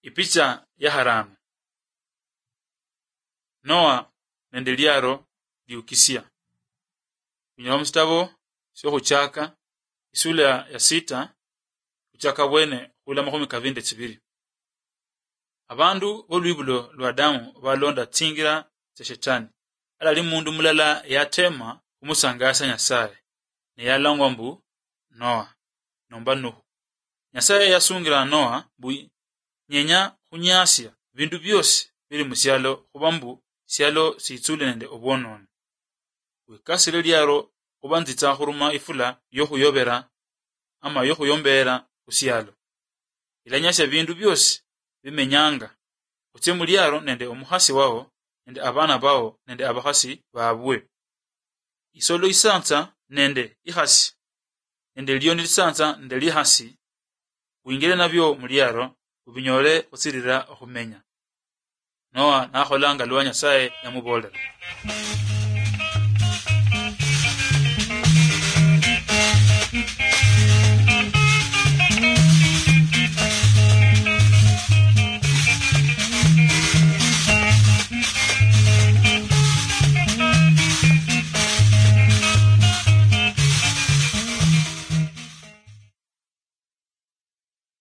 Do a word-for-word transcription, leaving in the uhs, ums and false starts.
Ipicha ya haramu. Noa nende lyaro liukisia. Kunyala mstabo sio kuchaka isula ya sita kuchaka bwene kula makumi kavinde chibiri. Abandu bolwibulo lwa Adamu balonda tingira cha shetani. Ala li mundu mulala yatema kumusangasa Nyasaye. Ne yalangwa mbu Noa nomba Nuhu. Nyasaye yasungira Noa bui nyenya kunyasia bindu byose biri musyalo kubambu syalo siitsule nende obwonone. Wekasile lyaro kubanzitsa khuruma ifula yokuyobera ama yokuyombera kusyalo. Ilanyasya bindu byose bimenyanga kutse mulyaro nende omuhasi wao nende abana bao nende abahasi babwe. Isolo isansa nende ihasi nende lyoni lisansa nende lihasi wingile nabyo mulyaro ubinyole kusirira okumenya. Noa nakholanga lwa Nyasaye yamubolera.